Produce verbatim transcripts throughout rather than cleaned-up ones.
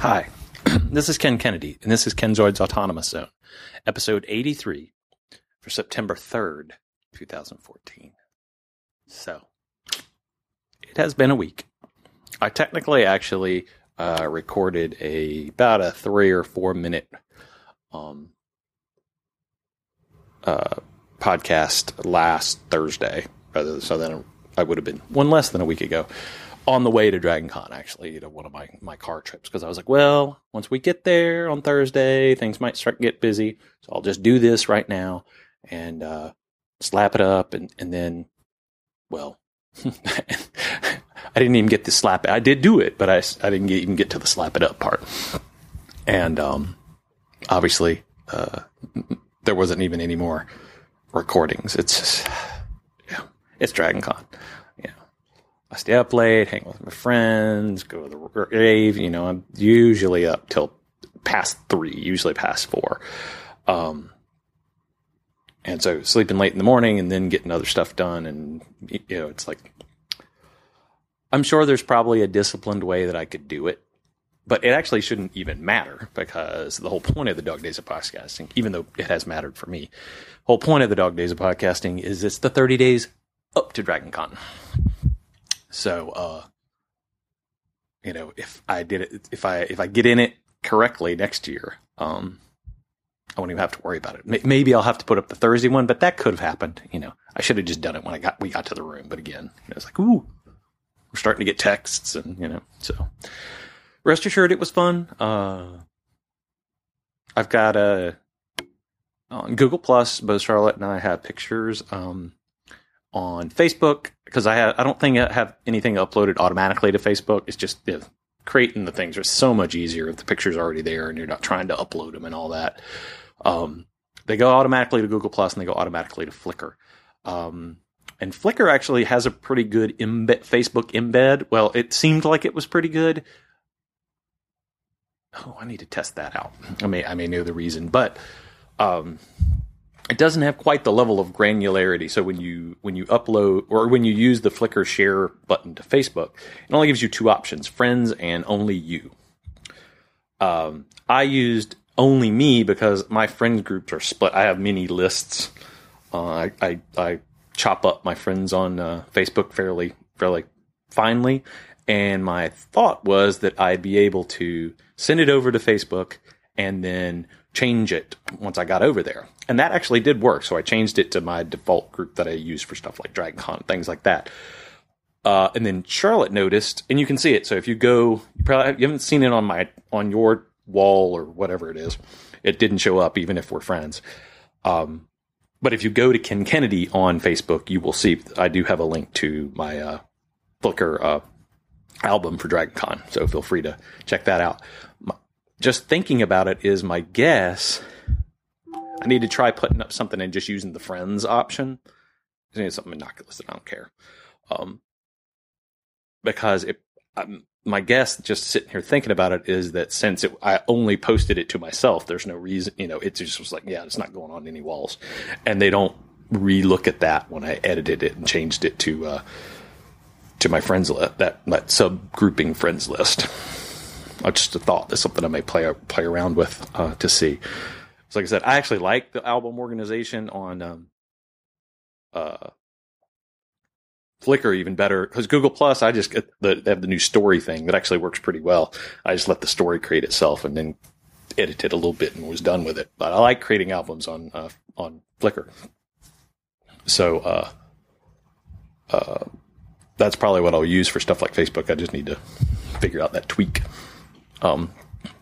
Hi, this is Ken Kennedy, and this is Kenzoid's Autonomous Zone, episode eighty-three for September third, twenty fourteen. So, it has been a week. I technically actually uh, recorded a about a three or four minute um, uh, podcast last Thursday, rather so then I would have been one less than a week ago. On the way to Dragon Con, actually, you know, one of my, my car trips, because I was like, well, once we get there on Thursday, things might start to get busy, so I'll just do this right now and uh, slap it up, and, and then, well, I didn't even get to slap it. I did do it, but I, I didn't get, even get to the slap it up part. And um, obviously, uh, there wasn't even any more recordings. It's just, yeah, it's Dragon Con. I stay up late, hang with my friends, go to the rave. You know, I'm usually up till past three, usually past four. Um, and so sleeping late in the morning and then getting other stuff done. And, you know, it's like, I'm sure there's probably a disciplined way that I could do it, but it actually shouldn't even matter, because the whole point of the Dog Days of Podcasting, even though it has mattered for me, the whole point of the Dog Days of Podcasting is it's the thirty days up to Dragon Con. So, uh, you know, if I did it, if I, if I get in it correctly next year, um, I won't even have to worry about it. Maybe I'll have to put up the Thursday one, but that could have happened. You know, I should have just done it when I got, we got to the room. But again, you know, it's like, ooh, we're starting to get texts, and, you know, so rest assured it was fun. Uh, I've got a, on Google Plus, both Charlotte and I have pictures, um, on Facebook, because I have, I don't think I have anything uploaded automatically to Facebook. It's just, you know, creating the things are so much easier if the picture's already there and you're not trying to upload them and all that. Um, they go automatically to Google Plus and they go automatically to Flickr. Um, and Flickr actually has a pretty good embed, Facebook embed. Well, it seemed like it was pretty good. Oh, I need to test that out. I may, I may know the reason, but, um, it doesn't have quite the level of granularity. So when you when you upload, or when you use the Flickr share button to Facebook, it only gives you two options: friends and only you. Um, I used only me because my friend groups are split. I have mini lists. Uh, I, I I chop up my friends on uh, Facebook fairly fairly finely, and my thought was that I'd be able to send it over to Facebook and then change it once I got over there. And that actually did work. So I changed it to my default group that I use for stuff like Dragon Con, things like that. Uh, and then Charlotte noticed, and you can see it. So if you go, you probably you haven't seen it on my, on your wall or whatever it is. It didn't show up even if we're friends. Um, but if you go to Ken Kennedy on Facebook, you will see I do have a link to my, uh, Flickr, uh, album for Dragon Con. So feel free to check that out. My, Just thinking about it is my guess. I need to try putting up something and just using the friends option. It's something innocuous that I don't care. Um, because it, um, my guess, just sitting here thinking about it, is that since it, I only posted it to myself, there's no reason, you know, it just was like, yeah, it's not going on any walls. And they don't re-look at that when I edited it and changed it to, uh, to my friends list, that, that subgrouping friends list. Just a thought. That's something I may play play around with uh, to see. So like I said, I actually like the album organization on um, uh, Flickr even better, because Google Plus, I just get the they have the new story thing that actually works pretty well. I just let the story create itself and then edit it a little bit and was done with it. But I like creating albums on uh, on Flickr. So uh, uh, that's probably what I'll use for stuff like Facebook. I just need to figure out that tweak. Um,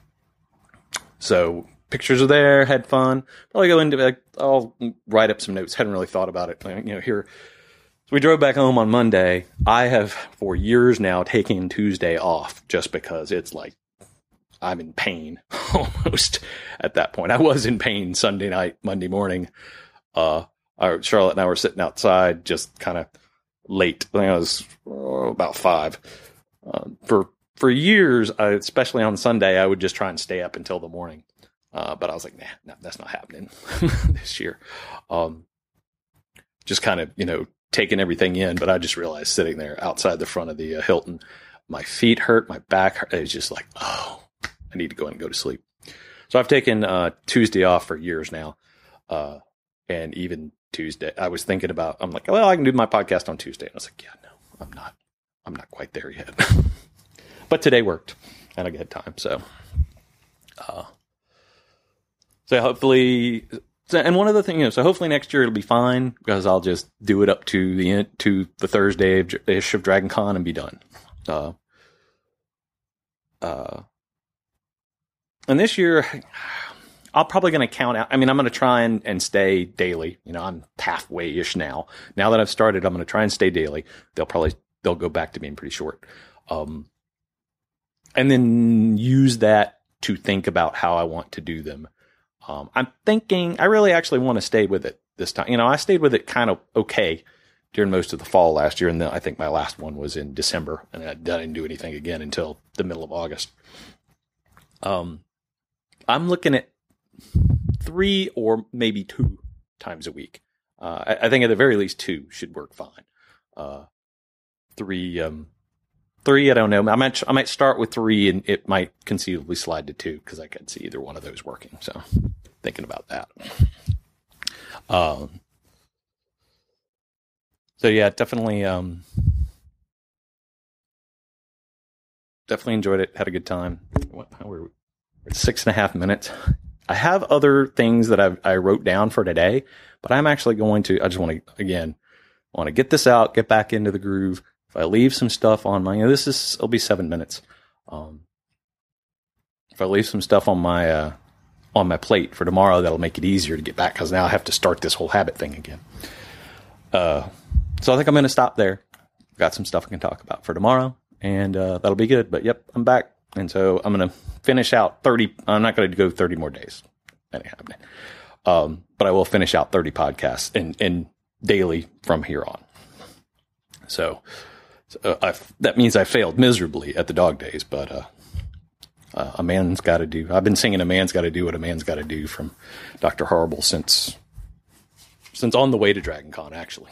so pictures are there, had fun. Probably go into it. I'll write up some notes. Hadn't really thought about it. You know, here, so we drove back home on Monday. I have for years now taken Tuesday off just because it's like, I'm in pain almost at that point. I was in pain Sunday night, Monday morning. Uh, our, Charlotte and I were sitting outside just kind of late. I think it was oh, about five, uh, for, For years, I, especially on Sunday, I would just try and stay up until the morning. Uh, but I was like, nah, nah, that's not happening this year. Um, just kind of, you know, taking everything in. But I just realized sitting there outside the front of the uh, Hilton, my feet hurt, my back hurt. It was just like, oh, I need to go in and go to sleep. So I've taken uh, Tuesday off for years now. Uh, and even Tuesday, I was thinking about, I'm like, well, I can do my podcast on Tuesday. And I was like, yeah, no, I'm not, I'm not quite there yet. But today worked and I get time. So, uh, so hopefully, and one other thing, you know, so hopefully next year it'll be fine because I'll just do it up to the end, to the Thursday ish of Dragon Con and be done. Uh, uh, and this year, I'm probably going to count out. I mean, I'm going to try and, and stay daily. You know, I'm halfway ish now. Now that I've started, I'm going to try and stay daily. They'll probably, they'll go back to being pretty short. Um, and then use that to think about how I want to do them. Um, I'm thinking, I really actually want to stay with it this time. You know, I stayed with it kind of okay during most of the fall last year. And then I think my last one was in December, and I didn't do anything again until the middle of August. Um, I'm looking at three or maybe two times a week. Uh, I, I think at the very least two should work fine. Uh, three, um, three, I don't know. I might, I might start with three and it might conceivably slide to two because I could see either one of those working. So thinking about that. Um, so yeah, definitely, um, definitely enjoyed it. Had a good time. What, how were we? Six and a half minutes. I have other things that I've, I wrote down for today, but I'm actually going to, I just want to, again, want to get this out, get back into the groove. If I leave some stuff on my, you know, this is, it'll be seven minutes. Um, if I leave some stuff on my, uh, on my plate for tomorrow, that'll make it easier to get back because now I have to start this whole habit thing again. Uh, so I think I'm going to stop there. Got some stuff I can talk about for tomorrow, and uh, that'll be good. But yep, I'm back. And so I'm going to finish out thirty. I'm not going to go thirty more days. That ain't happening. Um, but I will finish out thirty podcasts and, and daily from here on. So, so uh, that means I failed miserably at the dog days, but uh, uh, a man's got to do. I've been singing "A Man's Got to Do What a Man's Got to Do" from Doctor Horrible since since On the Way to Dragon Con, actually.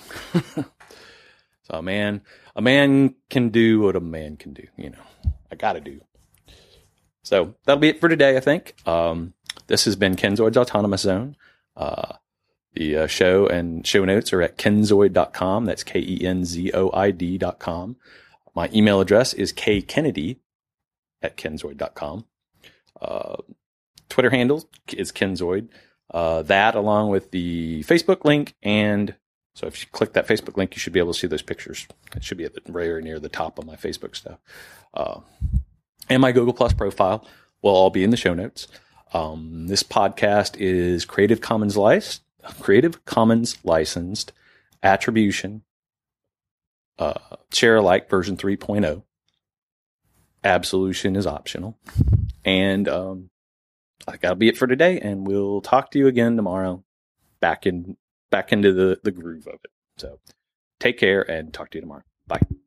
So a man, a man can do what a man can do. You know, I got to do. So that'll be it for today, I think. Um, this has been Kenzoid's Autonomous Zone. Uh, the uh, show and show notes are at kenzoid dot com. That's K E N Z O I D dot com. My email address is kkennedy at kenzoid dot com. Uh, Twitter handle is Kenzoid. Uh, that along with the Facebook link. And so if you click that Facebook link, you should be able to see those pictures. It should be at the, right near the top of my Facebook stuff. Uh, And my Google Plus profile will all be in the show notes. Um, this podcast is Creative Commons licensed, Creative Commons licensed, attribution, uh, share alike version three point oh. Absolution is optional. And um, I think that'll be it for today. And we'll talk to you again tomorrow. Back in, back into the, the groove of it. So take care and talk to you tomorrow. Bye.